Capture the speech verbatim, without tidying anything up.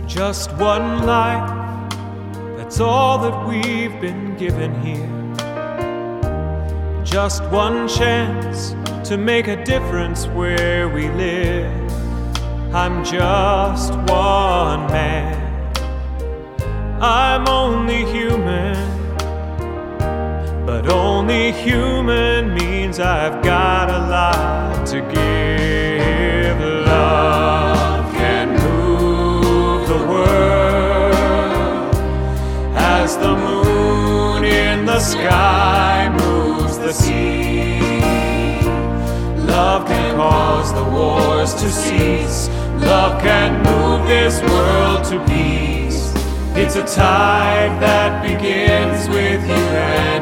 Just one life, that's all that we've been given here. Just one chance to make a difference where we live. I'm just one man, I'm only human, but only human means I've got a lot to give. Love can move the world as the moon in the sky moves the sea. Love can cause the wars to cease. Love can move this world to peace. It's a tide that begins with you and